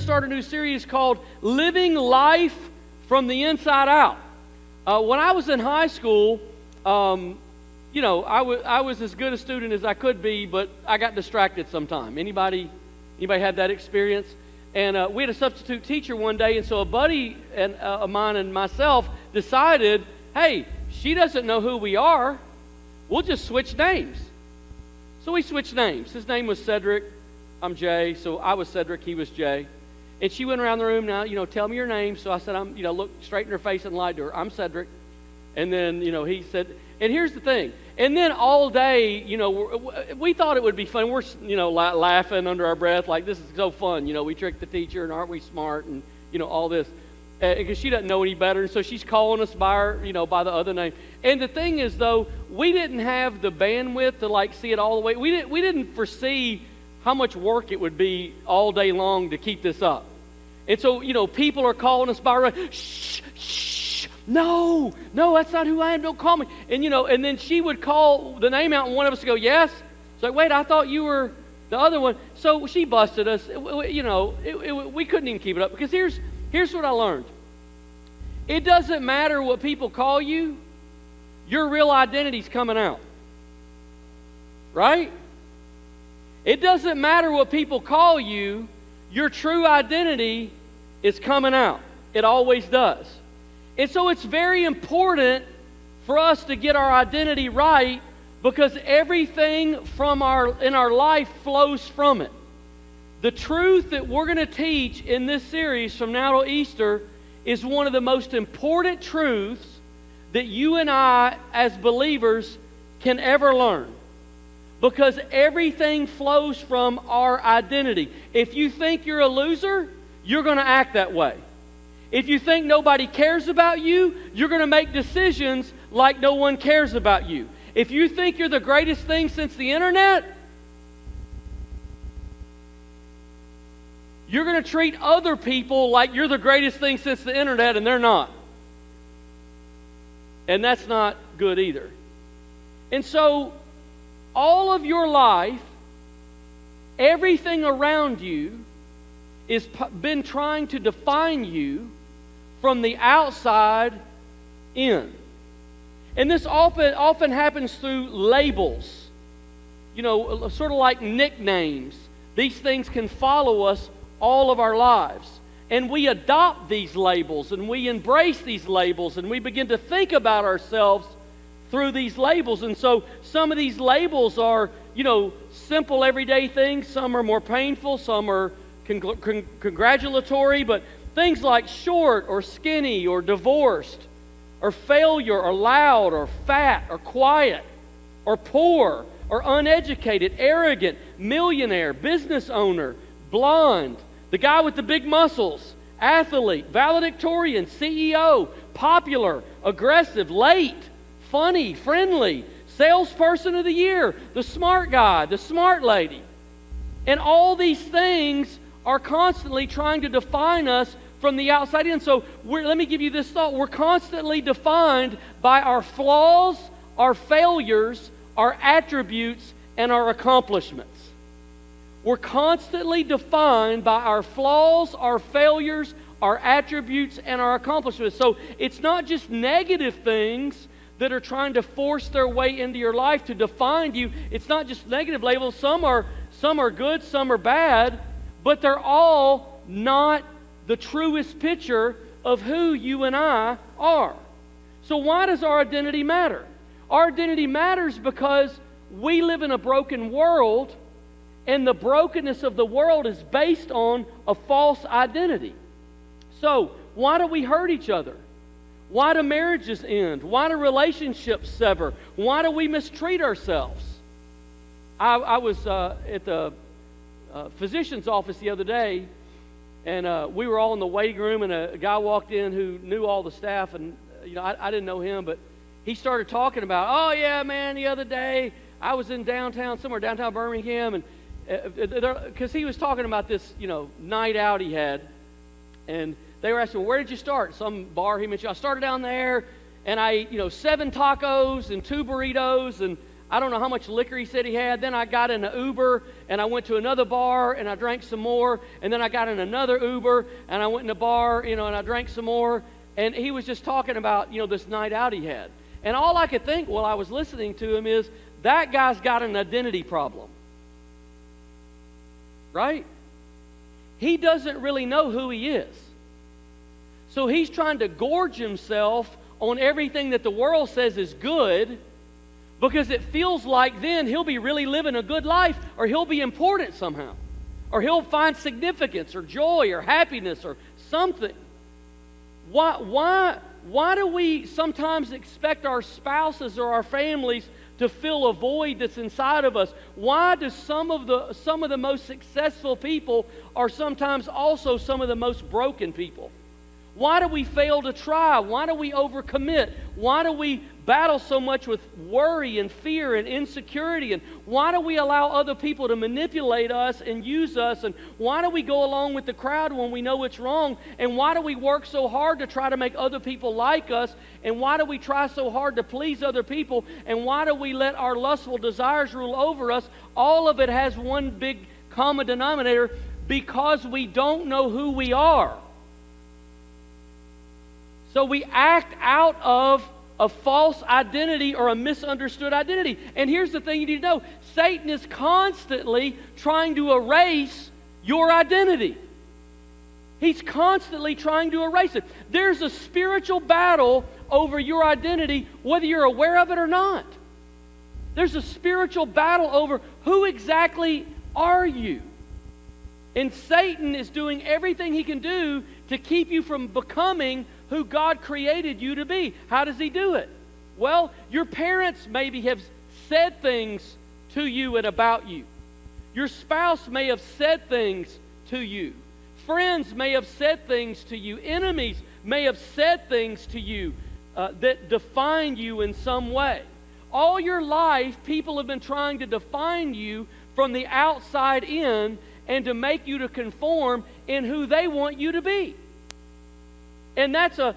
start a new series called Living Life from the Inside Out. When I was in high school, you know, I was as good a student as I could be, but I got distracted sometime. Anybody had that experience? And we had a substitute teacher one day, and so a buddy of mine and myself decided, hey, she doesn't know who we are. We'll just switch names. So we switched names. His name was Cedric. I'm Jay. So I was Cedric. He was Jay. And she went around the room, now, you know, tell me your name. So I said, looked straight in her face and lied to her. I'm Cedric. And then, he said, and here's the thing. And then all day, we thought it would be fun. We're, laughing under our breath like, this is so fun. We tricked the teacher, and aren't we smart, and, all this. Because she doesn't know any better, and so she's calling us by by the other name. And the thing is, though, we didn't have the bandwidth to, see it all the way. We didn't foresee how much work it would be all day long to keep this up. And so, people are calling us by, shh, shh, no, that's not who I am, don't call me. And, and then she would call the name out, and one of us would go, yes. It's like, wait, I thought you were the other one. So she busted us. We couldn't even keep it up. Because here's what I learned. It doesn't matter what people call you, your real identity's coming out. Right? It doesn't matter what people call you, your true identity is coming out. It always does. And so it's very important for us to get our identity right, because everything in our life flows from it. The truth that we're going to teach in this series from now till Easter is one of the most important truths that you and I as believers can ever learn. Because everything flows from our identity. If you think you're a loser, you're going to act that way. If you think nobody cares about you, you're going to make decisions like no one cares about you. If you think you're the greatest thing since the internet, you're going to treat other people like you're the greatest thing since the internet, and they're not. And that's not good either. And so, all of your life, everything around you has been trying to define you from the outside in. And this often happens through labels. Sort of like nicknames. These things can follow us all of our lives. And we adopt these labels, and we embrace these labels, and we begin to think about ourselves through these labels. And so some of these labels are, simple everyday things. Some are more painful. Some are congratulatory. But things like short or skinny or divorced or failure or loud or fat or quiet or poor or uneducated, arrogant, millionaire, business owner, blonde, the guy with the big muscles, athlete, valedictorian, CEO, popular, aggressive, late, funny, friendly, salesperson of the year, the smart guy, the smart lady. And all these things are constantly trying to define us from the outside in. So let me give you this thought. We're constantly defined by our flaws, our failures, our attributes, and our accomplishments. We're constantly defined by our flaws, our failures, our attributes, and our accomplishments. So it's not just negative things that are trying to force their way into your life to define you. It's not just negative labels. Some are good, some are bad, but they're all not the truest picture of who you and I are. So why does our identity matter? Our identity matters because we live in a broken world, and the brokenness of the world is based on a false identity. So why do we hurt each other? Why do marriages end? Why do relationships sever? Why do we mistreat ourselves? I was at the physician's office the other day, and we were all in the waiting room, and a guy walked in who knew all the staff, and I didn't know him, but he started talking about, oh yeah, man, the other day I was in downtown Birmingham, and because he was talking about this, night out he had, and they were asking, where did you start? Some bar he mentioned. I started down there, and I ate, 7 tacos and 2 burritos, and I don't know how much liquor he said he had. Then I got in an Uber, and I went to another bar, and I drank some more. And then I got in another Uber, and I went in a bar, and I drank some more. And he was just talking about, this night out he had. And all I could think while I was listening to him is, that guy's got an identity problem. Right? He doesn't really know who he is. So he's trying to gorge himself on everything that the world says is good, because it feels like then he'll be really living a good life, or he'll be important somehow, or he'll find significance or joy or happiness or something. Why do we sometimes expect our spouses or our families to fill a void that's inside of us? Why do some of the most successful people are sometimes also some of the most broken people? Why do we fail to try? Why do we overcommit? Why do we battle so much with worry and fear and insecurity? And why do we allow other people to manipulate us and use us? And why do we go along with the crowd when we know it's wrong? And why do we work so hard to try to make other people like us? And why do we try so hard to please other people? And why do we let our lustful desires rule over us? All of it has one big common denominator: because we don't know who we are. So we act out of a false identity or a misunderstood identity. And here's the thing you need to know: Satan is constantly trying to erase your identity. He's constantly trying to erase it. There's a spiritual battle over your identity, whether you're aware of it or not. There's a spiritual battle over who exactly are you. And Satan is doing everything he can do to keep you from becoming who God created you to be. How does he do it? Well, your parents maybe have said things to you and about you. Your spouse may have said things to you. Friends may have said things to you. Enemies may have said things to you that define you in some way. All your life, people have been trying to define you from the outside in and to make you to conform in who they want you to be. And that's a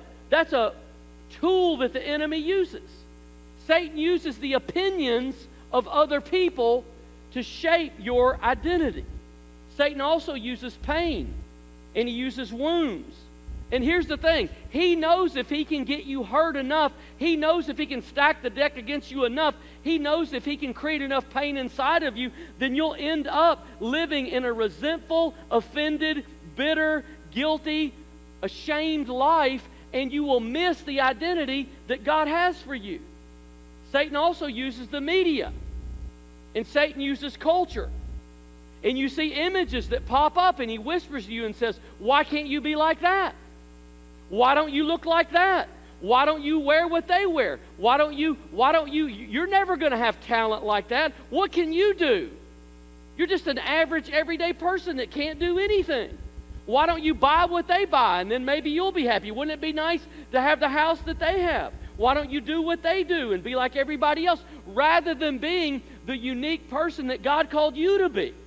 tool that the enemy uses. Satan uses the opinions of other people to shape your identity. Satan also uses pain, and he uses wounds. And here's the thing: he knows if he can get you hurt enough, he knows if he can stack the deck against you enough, he knows if he can create enough pain inside of you, then you'll end up living in a resentful, offended, bitter, guilty, ashamed life, and you will miss the identity that God has for you. Satan also uses the media, and Satan uses culture. And you see images that pop up, and he whispers to you and says, why can't you be like that? Why don't you look like that? Why don't you wear what they wear? Why don't you, you're never going to have talent like that. What can you do? You're just an average, everyday person that can't do anything. Why don't you buy what they buy, and then maybe you'll be happy? Wouldn't it be nice to have the house that they have? Why don't you do what they do and be like everybody else, rather than being the unique person that God called you to be? And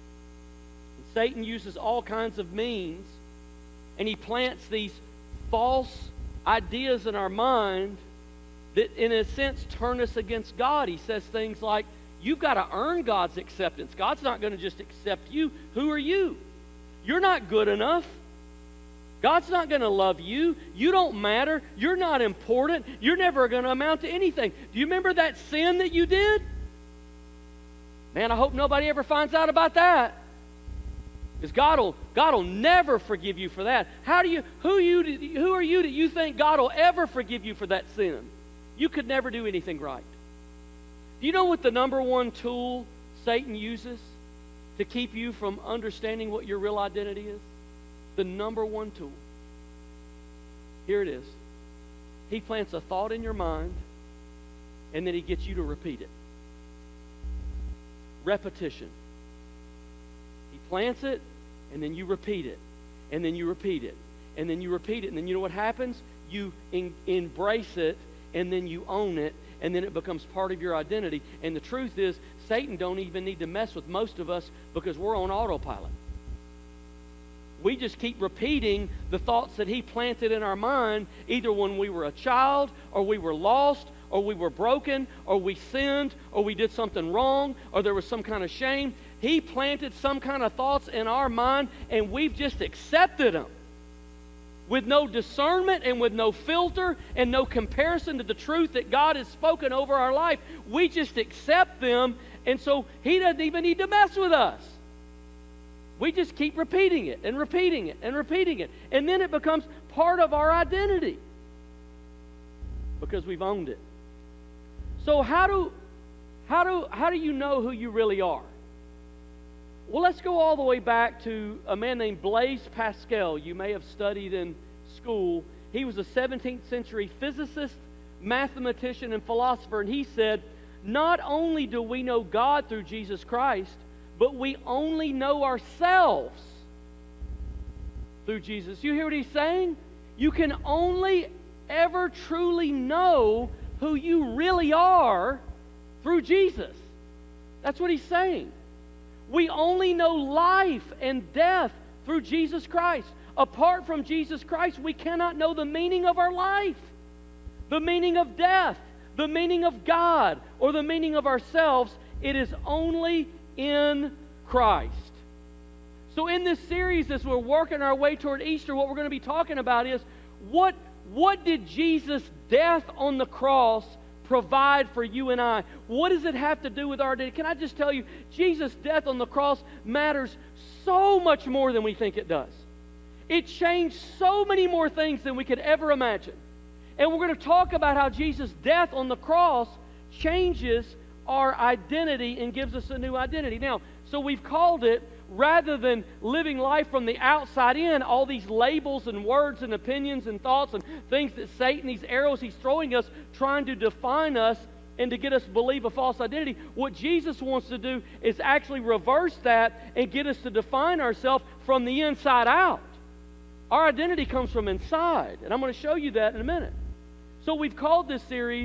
Satan uses all kinds of means, and he plants these false ideas in our mind that, in a sense, turn us against God. He says things like, you've got to earn God's acceptance. God's not going to just accept you. Who are you? You're not good enough. God's not going to love you. You don't matter. You're not important. You're never going to amount to anything. Do you remember that sin that you did? Man, I hope nobody ever finds out about that. Because God will never forgive you for that. Who are you that you think God will ever forgive you for that sin? You could never do anything right. Do you know what the number one tool Satan uses to keep you from understanding what your real identity is? The number one tool. Here it is. He plants a thought in your mind, and then he gets you to repeat it. Repetition. He plants it, and then you repeat it, and then you repeat it, and then you repeat it, and then you know what happens? You embrace it, and then you own it, and then it becomes part of your identity. And the truth is, Satan don't even need to mess with most of us because we're on autopilot. We just keep repeating the thoughts that he planted in our mind, either when we were a child, or we were lost, or we were broken, or we sinned, or we did something wrong, or there was some kind of shame. He planted some kind of thoughts in our mind, and we've just accepted them with no discernment and with no filter and no comparison to the truth that God has spoken over our life. We just accept them, and so He doesn't even need to mess with us. We just keep repeating it and repeating it and repeating it, and then it becomes part of our identity because we've owned it. So how do you know who you really are? Well, let's go all the way back to a man named Blaise Pascal. You may have studied in school. He was a 17th century physicist, mathematician, and philosopher, and he said, not only do we know God through Jesus Christ, but we only know ourselves through Jesus. You hear what he's saying? You can only ever truly know who you really are through Jesus. That's what he's saying. We only know life and death through Jesus Christ. Apart from Jesus Christ, we cannot know the meaning of our life, the meaning of death, the meaning of God, or the meaning of ourselves. It is only in Christ. So in this series, as we're working our way toward Easter, what we're going to be talking about is what did Jesus' death on the cross provide for you and I? What does it have to do with our identity? Can I just tell you, Jesus' death on the cross matters so much more than we think it does. It changed so many more things than we could ever imagine. And we're going to talk about how Jesus' death on the cross changes our identity and gives us a new identity. Now, so we've called it, rather than living life from the outside in, all these labels and words and opinions and thoughts and things that Satan, these arrows he's throwing us, trying to define us and to get us to believe a false identity. What Jesus wants to do is actually reverse that and get us to define ourselves from the inside out. Our identity comes from inside, and I'm going to show you that in a minute. So we've called this series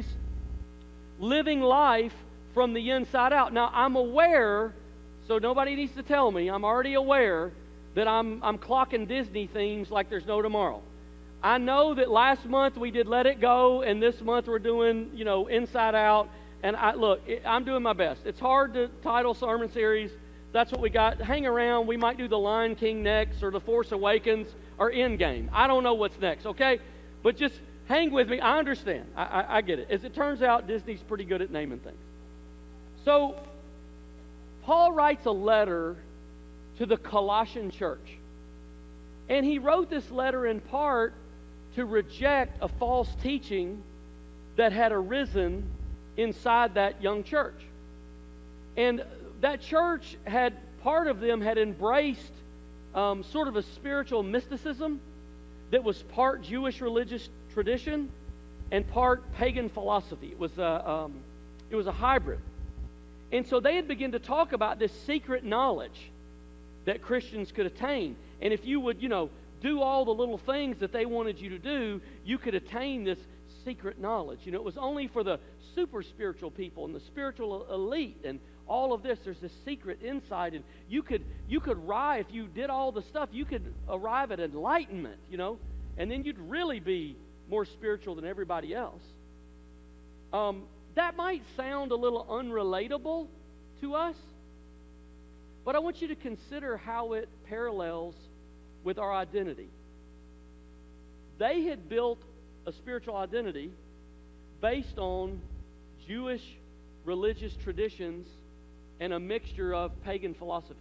Living Life from the Inside Out. Now, I'm aware, so nobody needs to tell me, I'm already aware that I'm clocking Disney themes like there's no tomorrow. I know that last month we did Let It Go, and this month we're doing, Inside Out. And I'm doing my best. It's hard to title sermon series. That's what we got. Hang around. We might do The Lion King next, or The Force Awakens, or Endgame. I don't know what's next, okay? But just hang with me. I understand. I get it. As it turns out, Disney's pretty good at naming things. So, Paul writes a letter to the Colossian church. And he wrote this letter in part to reject a false teaching that had arisen inside that young church. And that church part of them had embraced sort of a spiritual mysticism that was part Jewish religious tradition and part pagan philosophy. It was a hybrid. And so they had begun to talk about this secret knowledge that Christians could attain. And if you would, do all the little things that they wanted you to do, you could attain this secret knowledge. It was only for the super spiritual people and the spiritual elite and all of this. There's this secret insight, and you could if you did all the stuff, you could arrive at enlightenment, and then you'd really be more spiritual than everybody else. That might sound a little unrelatable to us, but I want you to consider how it parallels with our identity. They had built a spiritual identity based on Jewish religious traditions and a mixture of pagan philosophies.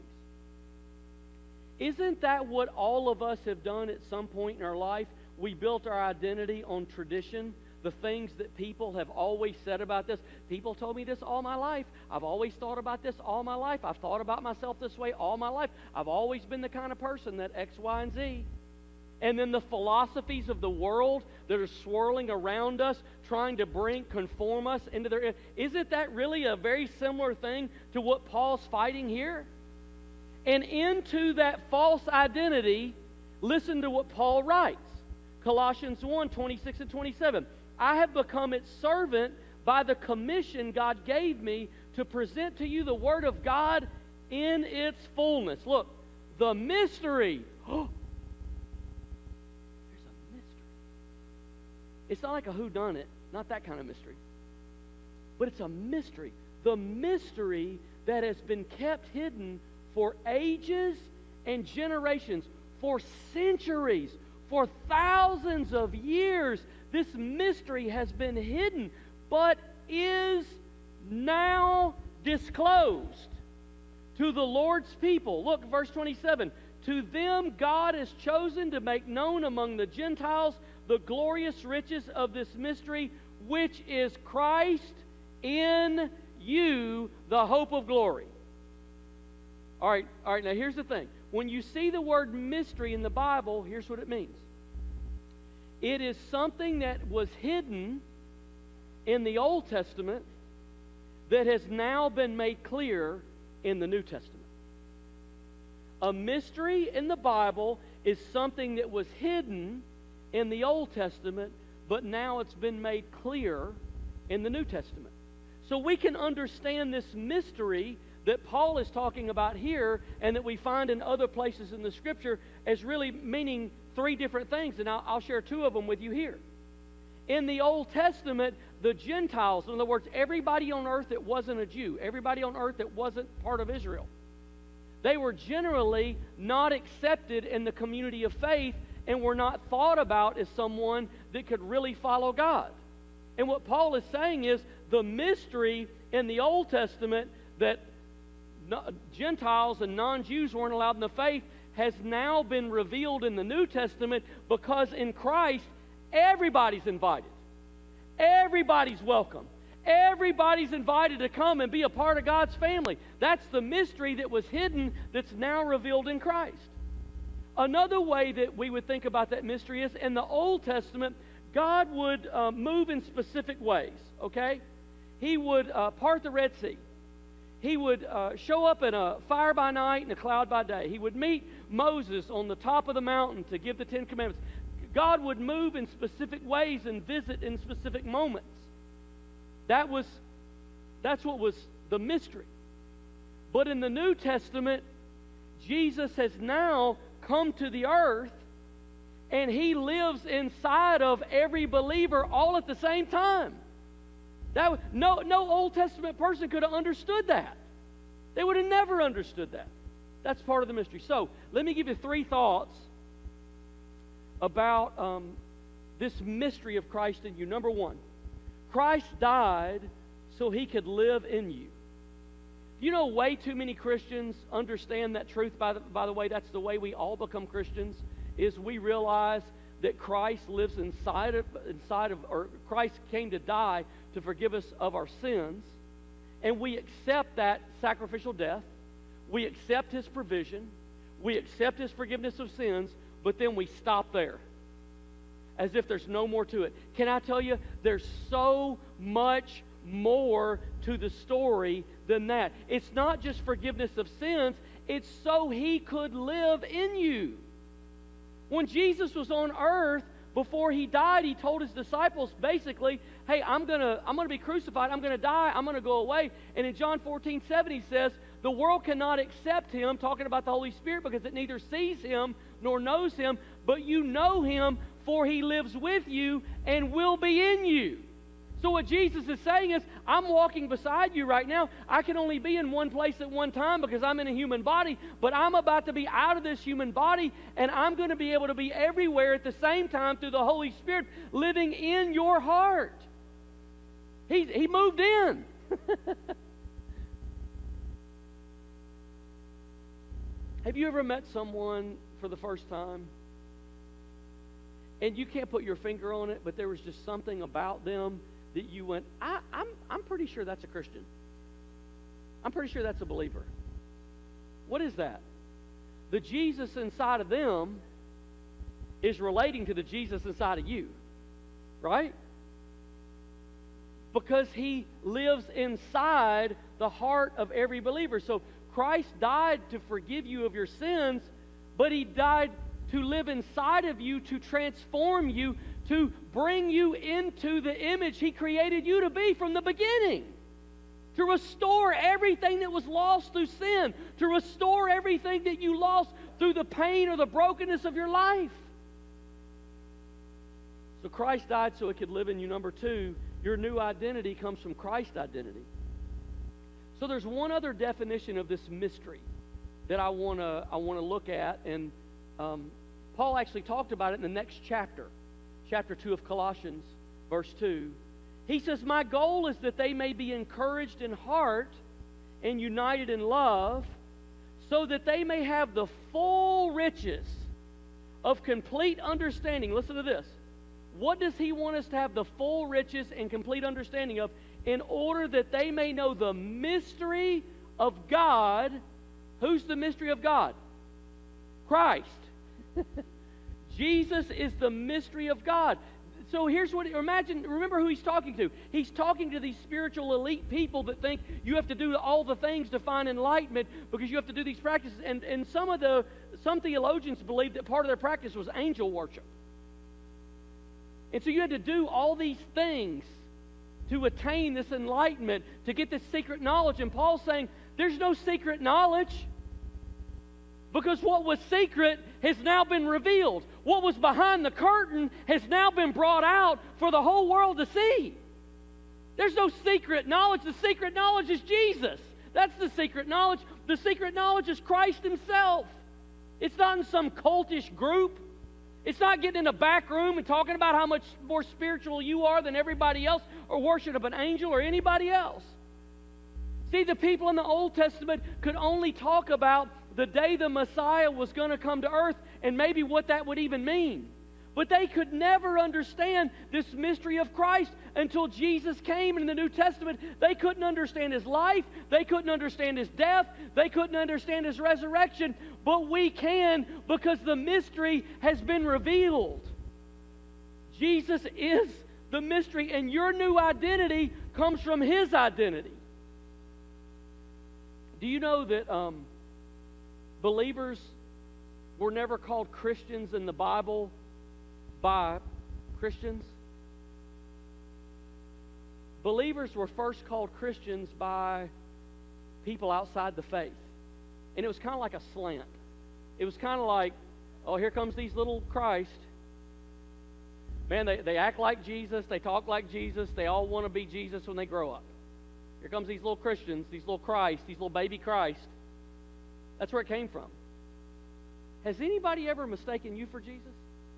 Isn't that what all of us have done at some point in our life? We built our identity on tradition, the things that people have always said about this. People told me this all my life. I've always thought about this all my life. I've thought about myself this way all my life. I've always been the kind of person that X, Y, and Z. And then the philosophies of the world that are swirling around us, trying to conform us into their... Isn't that really a very similar thing to what Paul's fighting here? And into that false identity, listen to what Paul writes. Colossians 1, 26 and 27. I have become its servant by the commission God gave me to present to you the Word of God in its fullness. Look, the mystery. There's a mystery. It's not like a whodunit, not that kind of mystery. but it's a mystery. The mystery that has been kept hidden for ages and generations, for centuries, for thousands of years. This mystery has been hidden, but is now disclosed to the Lord's people. Look, verse 27. To them God has chosen to make known among the Gentiles the glorious riches of this mystery, which is Christ in you, the hope of glory. All right, now here's the thing. When you see the word mystery in the Bible, here's what it means. It is something that was hidden in the Old Testament that has now been made clear in the New Testament. A mystery in the Bible is something that was hidden in the Old Testament, but now it's been made clear in the New Testament. So we can understand this mystery that Paul is talking about here and that we find in other places in the Scripture as really meaning three different things, and I'll share two of them with you here. In the Old Testament, the Gentiles, in other words, everybody on earth that wasn't a Jew, everybody on earth that wasn't part of Israel, they were generally not accepted in the community of faith and were not thought about as someone that could really follow God. And what Paul is saying is the mystery in the Old Testament that Gentiles and non-Jews weren't allowed in the faith has now been revealed in the New Testament, because in Christ, everybody's invited. Everybody's welcome. Everybody's invited to come and be a part of God's family. That's the mystery that was hidden that's now revealed in Christ. Another way that we would think about that mystery is in the Old Testament, God would move in specific ways, okay? He would part the Red Sea. He would show up in a fire by night and a cloud by day. He would meet Moses on the top of the mountain to give the Ten Commandments. God would move in specific ways and visit in specific moments. That's what was the mystery. But in the New Testament, Jesus has now come to the earth, and He lives inside of every believer all at the same time. No Old Testament person could have understood that. They would have never understood that. That's part of the mystery. So, let me give you three thoughts about this mystery of Christ in you. Number one, Christ died so He could live in you. You know, way too many Christians understand that truth. By the way, that's the way we all become Christians, is we realize that Christ lives inside of, or Christ came to die to forgive us of our sins, and we accept that sacrificial death. We accept His provision. We accept His forgiveness of sins, but then we stop there, as if there's no more to it. Can I tell you, there's so much more to the story than that. It's not just forgiveness of sins, it's so He could live in you. When Jesus was on earth, before He died, He told His disciples basically, hey, I'm gonna be crucified, I'm gonna die, I'm gonna go away. And in John 14:7 He says, the world cannot accept Him, talking about the Holy Spirit, because it neither sees Him nor knows Him, but you know Him, for He lives with you and will be in you. So what Jesus is saying is, I'm walking beside you right now. I can only be in one place at one time because I'm in a human body, but I'm about to be out of this human body, and I'm going to be able to be everywhere at the same time through the Holy Spirit living in your heart. He moved in. Have you ever met someone for the first time, and you can't put your finger on it, but there was just something about them that you went, I'm pretty sure that's a Christian. I'm pretty sure that's a believer. What is that? The Jesus inside of them is relating to the Jesus inside of you, right? Because He lives inside the heart of every believer. So Christ died to forgive you of your sins, but He died to live inside of you, to transform you, to bring you into the image He created you to be from the beginning. To restore everything that was lost through sin. To restore everything that you lost through the pain or the brokenness of your life. So Christ died so He could live in you. Number two, Your new identity comes from Christ's identity. So there's one other definition of this mystery that I want to look at, and Paul actually talked about it in the next chapter, chapter 2 of Colossians, verse 2. He says, "My goal is that they may be encouraged in heart and united in love, so that they may have the full riches of complete understanding." Listen to this. What does he want us to have the full riches and complete understanding of? In order that they may know the mystery of God. Who's the mystery of God? Christ. Jesus is the mystery of God. So here's what, remember who he's talking to. He's talking to these spiritual elite people that think you have to do all the things to find enlightenment because you have to do these practices. And some theologians believe that part of their practice was angel worship. And so you had to do all these things to attain this enlightenment, to get this secret knowledge. And Paul's saying, there's no secret knowledge, because what was secret has now been revealed. What was behind the curtain has now been brought out for the whole world to see. There's no secret knowledge. The secret knowledge is Jesus. That's the secret knowledge. The secret knowledge is Christ Himself. It's not in some cultish group. It's not getting in a back room and talking about how much more spiritual you are than everybody else, or worship an angel or anybody else. See, the people in the Old Testament could only talk about the day the Messiah was going to come to earth and maybe what that would even mean. But they could never understand this mystery of Christ until Jesus came. In the New Testament, they couldn't understand His life. They couldn't understand His death. They couldn't understand His resurrection. But we can, because the mystery has been revealed. Jesus is the mystery, and your new identity comes from His identity. Do you know that believers were never called Christians in the Bible by Christians? Believers were first called Christians by people outside the faith. And it was kind of like a slant. It was kind of like, oh, here comes these little Christ. Man, they act like Jesus. They talk like Jesus. They all want to be Jesus when they grow up. Here comes these little Christians, these little Christ, these little baby Christ. That's where it came from. Has anybody ever mistaken you for Jesus?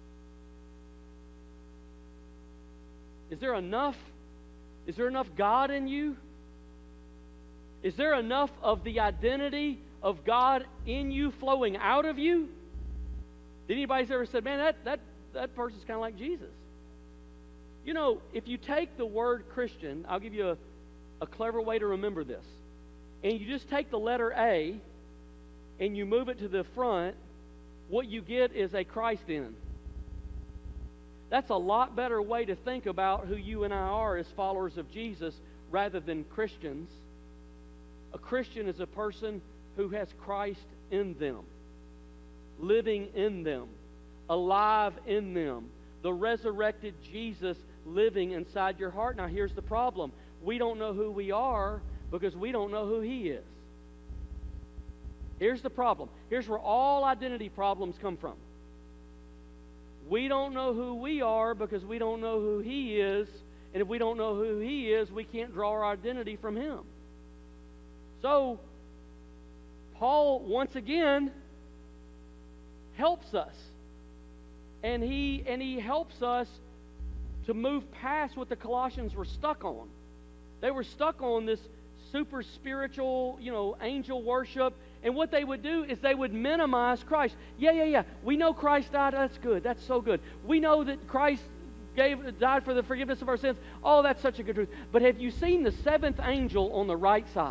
Is there enough God in you? Is there enough of the identity of God in you flowing out of you? Did anybody ever said, man, that person's kind of like Jesus? You know, if you take the word Christian, I'll give you a clever way to remember this. And you just take the letter A and you move it to the front, what you get is a Christ in. That's a lot better way to think about who you and I are as followers of Jesus rather than Christians. A Christian is a person who has Christ in them, living in them, alive in them, the resurrected Jesus living inside your heart. Now here's the problem. We don't know who we are because we don't know who He is. Here's the problem. Here's where all identity problems come from. We don't know who we are because we don't know who He is. And if we don't know who He is, we can't draw our identity from Him. So, Paul, once again, helps us. And he helps us to move past what the Colossians were stuck on. They were stuck on this super spiritual, angel worship. And what they would do is they would minimize Christ. Yeah. We know Christ died. That's good. That's so good. We know that Christ died for the forgiveness of our sins. Oh, that's such a good truth. But have you seen the seventh angel on the right side?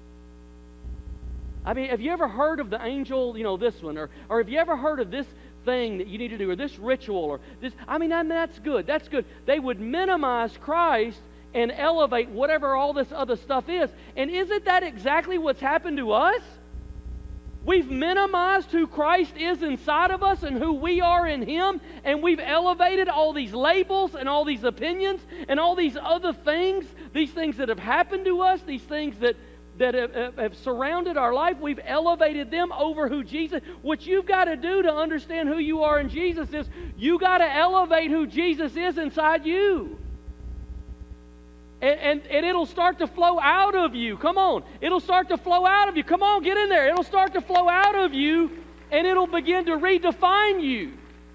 I mean, have you ever heard of the angel, this one? Or have you ever heard of this thing that you need to do, or this ritual, or this? I mean, that's good. That's good. They would minimize Christ and elevate whatever all this other stuff is. And isn't that exactly what's happened to us? We've minimized who Christ is inside of us and who we are in Him, and we've elevated all these labels and all these opinions and all these other things, these things that have happened to us, these things that have surrounded our life. We've elevated them over who Jesus. What you've got to do to understand who you are in Jesus is you got to elevate who Jesus is inside you. and it'll start to flow out of you. Come on. It'll start to flow out of you. Come on, get in there. It'll start to flow out of you, and it'll begin to redefine you.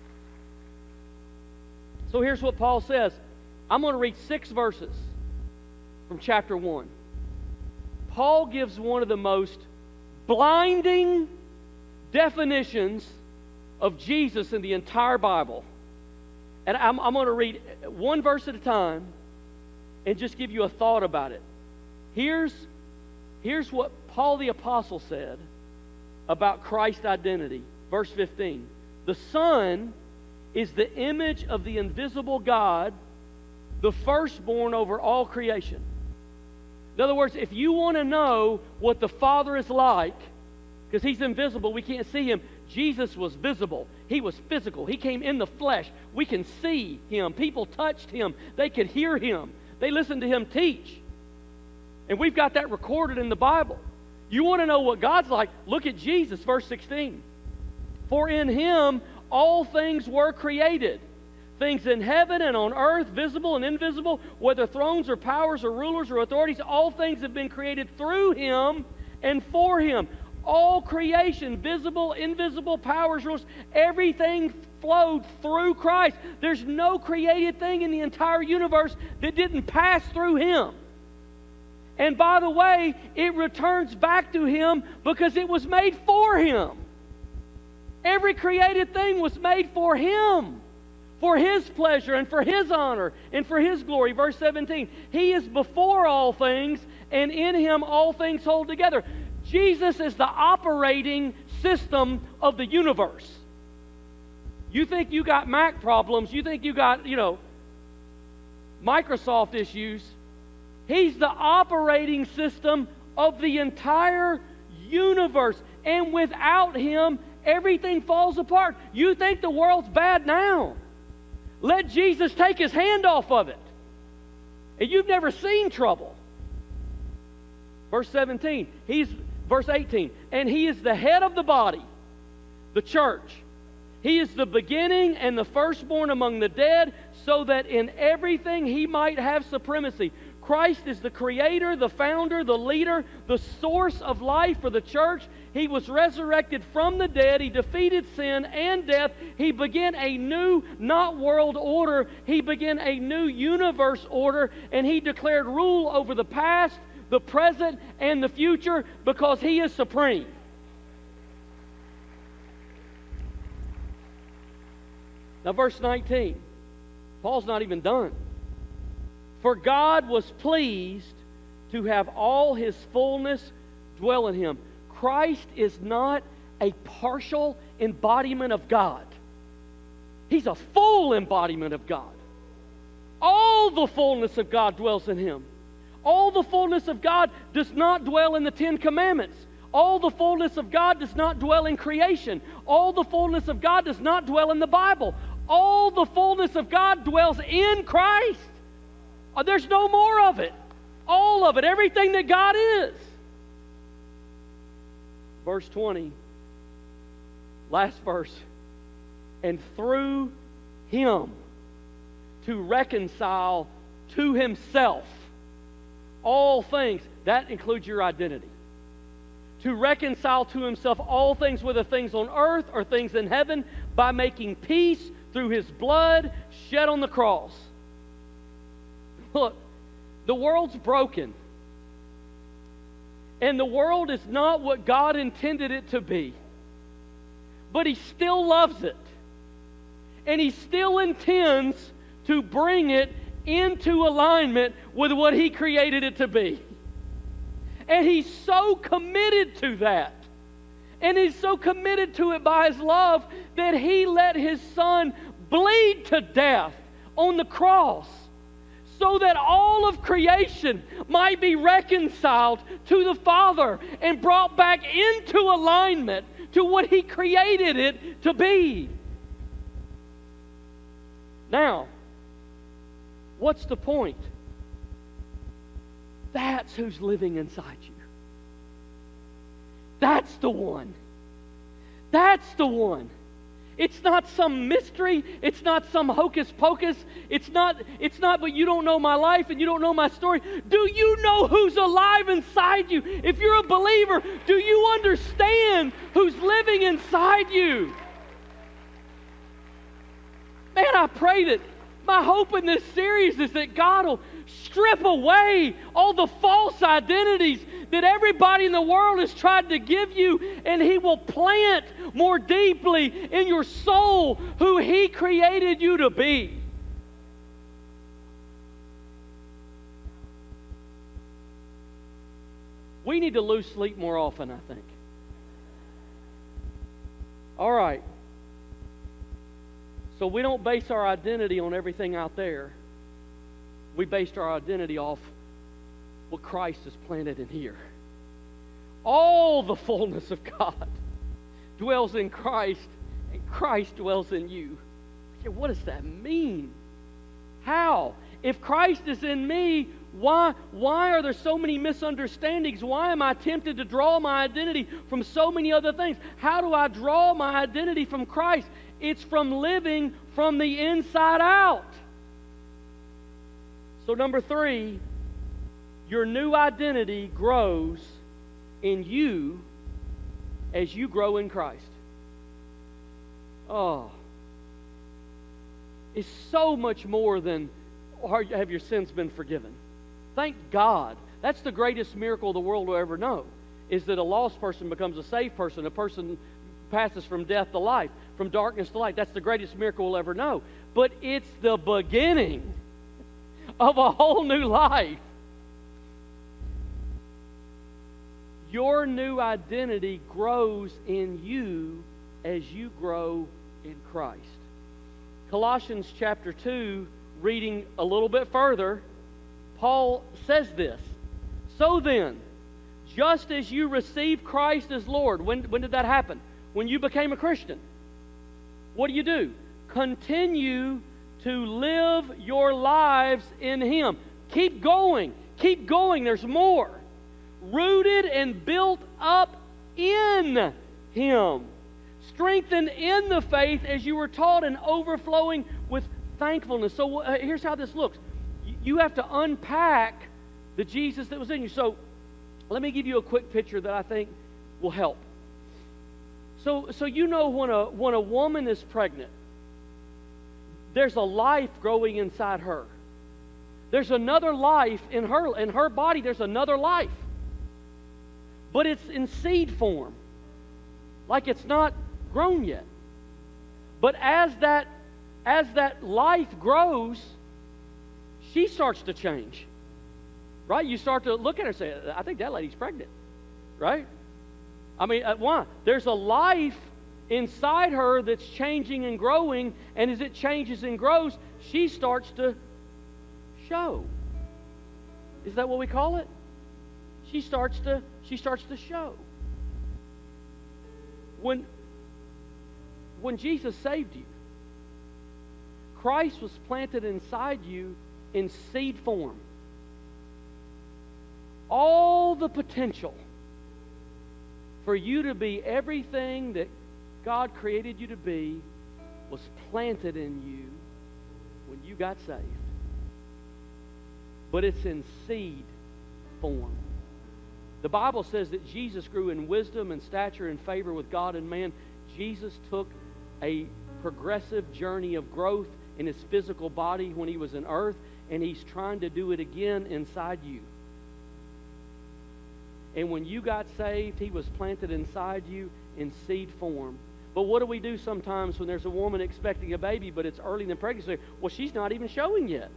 So here's what Paul says. I'm going to read 6 verses from chapter 1. Paul gives one of the most blinding definitions of Jesus in the entire Bible. And I'm going to read one verse at a time and just give you a thought about it. Here's what Paul the Apostle said about Christ's identity. Verse 15. The Son is the image of the invisible God, the firstborn over all creation. In other words, if you want to know what the Father is like, because He's invisible, we can't see Him. Jesus was visible. He was physical. He came in the flesh. We can see Him. People touched Him. They could hear Him. They listened to Him teach. And we've got that recorded in the Bible. You want to know what God's like? Look at Jesus, verse 16. For in Him all things were created, things in heaven and on earth, visible and invisible, whether thrones or powers or rulers or authorities, all things have been created through Him and for Him. All creation, visible, invisible, powers, rulers, everything flowed through Christ. There's no created thing in the entire universe that didn't pass through Him. And by the way, it returns back to Him because it was made for Him. Every created thing was made for Him, for His pleasure and for His honor and for His glory. Verse 17, He is before all things, and in Him all things hold together. Jesus is the operating system of the universe. You think you got Mac problems, you think you got, Microsoft issues. He's the operating system of the entire universe. And without Him, everything falls apart. You think the world's bad now. Let Jesus take His hand off of it. And you've never seen trouble. Verse 17, verse 18, and He is the head of the body, the church. He is the beginning and the firstborn among the dead, so that in everything He might have supremacy. Christ is the creator, the founder, the leader, the source of life for the church. He was resurrected from the dead. He defeated sin and death. He began a new, not world order, He began a new universe order, and He declared rule over the past, the present, and the future because He is supreme. Now verse 19, Paul's not even done. For God was pleased to have all His fullness dwell in Him. Christ is not a partial embodiment of God. He's a full embodiment of God. All the fullness of God dwells in Him. All the fullness of God does not dwell in the 10 Commandments. All the fullness of God does not dwell in creation. All the fullness of God does not dwell in the Bible. All the fullness of God dwells in Christ. There's no more of it. All of it. Everything that God is. Verse 20. Last verse. And through Him to reconcile to Himself all things. That includes your identity. To reconcile to Himself all things, whether things on earth or things in heaven, by making peace through His blood shed on the cross. Look, the world's broken. And the world is not what God intended it to be. But He still loves it. And He still intends to bring it into alignment with what He created it to be. And He's so committed to that. And He's so committed to it by His love that He let His Son bleed to death on the cross, so that all of creation might be reconciled to the Father and brought back into alignment to what He created it to be. Now, what's the point? That's who's living inside you. That's the one. That's the one. It's not some mystery. It's not some hocus pocus. It's not, but you don't know my life and you don't know my story. Do you know who's alive inside you? If you're a believer, do you understand who's living inside you? Man, I pray that my hope in this series is that God will strip away all the false identities that everybody in the world has tried to give you, and He will plant more deeply in your soul who He created you to be. We need to lose sleep more often, I think. All right. So we don't base our identity on everything out there. We based our identity off what Christ has planted in here. All the fullness of God dwells in Christ, and Christ dwells in you. What does that mean? How? If Christ is in me, why are there so many misunderstandings? Why am I tempted to draw my identity from so many other things? How do I draw my identity from Christ? It's from living from the inside out. So number 3, your new identity grows in you as you grow in Christ. Oh, it's so much more than have your sins been forgiven. Thank God. That's the greatest miracle the world will ever know, is that a lost person becomes a saved person. A person passes from death to life, from darkness to light. That's the greatest miracle we'll ever know. But it's the beginning of a whole new life. Your new identity grows in you as you grow in Christ. Colossians chapter 2, reading a little bit further, Paul says this. So then, just as you received Christ as Lord, when did that happen? When you became a Christian. What do? Continue to live your lives in Him. Keep going. Keep going. There's more. Rooted and built up in Him. Strengthened in the faith as you were taught, and overflowing with thankfulness. So here's how this looks. You have to unpack the Jesus that was in you. So let me give you a quick picture that I think will help. So you know when a woman is pregnant, there's a life growing inside her. There's another life in her body. There's another life. But it's in seed form. Like it's not grown yet. But as that life grows, she starts to change. Right? You start to look at her and say, I think that lady's pregnant. Right? I mean, why? There's a life inside her that's changing and growing, and as it changes and grows, she starts to show. Is that what we call it? She starts to show. When Jesus saved you, Christ was planted inside you in seed form. All the potential for you to be everything that God created you to be was planted in you when you got saved. But it's in seed form. The Bible says that Jesus grew in wisdom and stature and favor with God and man. Jesus took a progressive journey of growth in His physical body when He was in earth, and He's trying to do it again inside you. And when you got saved, He was planted inside you in seed form. But what do we do sometimes when there's a woman expecting a baby, but it's early in the pregnancy? Well, she's not even showing yet.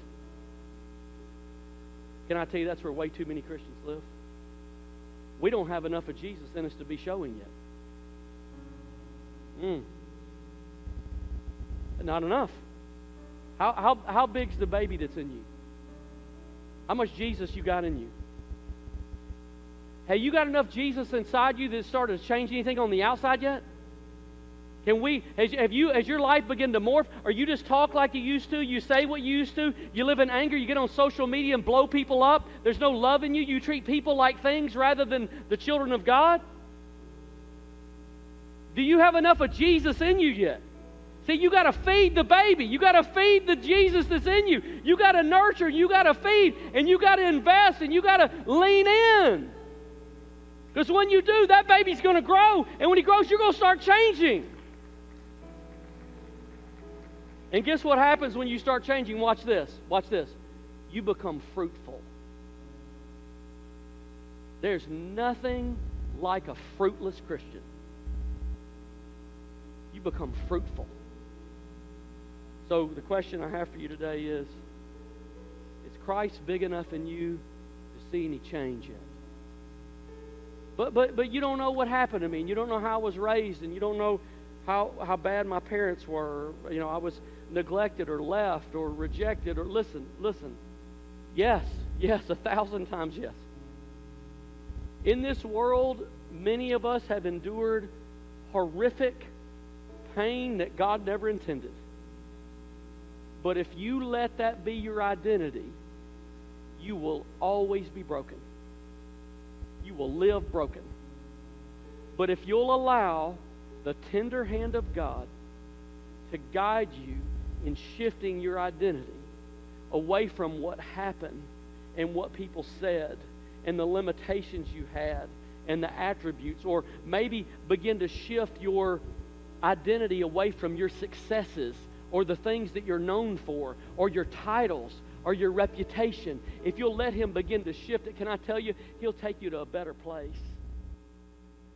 Can I tell you that's where way too many Christians live? We don't have enough of Jesus in us to be showing yet. Not enough. How big's the baby that's in you? How much Jesus you got in you? Have you got enough Jesus inside you that started to change anything on the outside yet? Has your life begun to morph? Or you just talk like you used to? You say what you used to? You live in anger? You get on social media and blow people up? There's no love in you? You treat people like things rather than the children of God? Do you have enough of Jesus in you yet? See, you got to feed the baby. You got to feed the Jesus that's in you. You got to nurture, you got to feed, and you got to invest, and you got to lean in. Because when you do, that baby's going to grow, and when he grows, you're going to start changing. And guess what happens when you start changing? Watch this. Watch this. You become fruitful. There's nothing like a fruitless Christian. You become fruitful. So the question I have for you today is Christ big enough in you to see any change yet? But you don't know what happened to me, and you don't know how I was raised, and you don't know how bad my parents were. You know, I was neglected or left or rejected or listen. Yes, 1,000 times yes. In this world, many of us have endured horrific pain that God never intended. But if you let that be your identity, you will always be broken. You will live broken. But if you'll allow the tender hand of God to guide you in shifting your identity away from what happened and what people said and the limitations you had and the attributes, or maybe begin to shift your identity away from your successes or the things that you're known for or your titles or your reputation. If you'll let Him begin to shift it, can I tell you, He'll take you to a better place.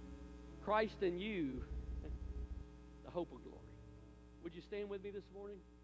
Christ in you, the hope of glory. Would you stand with me this morning?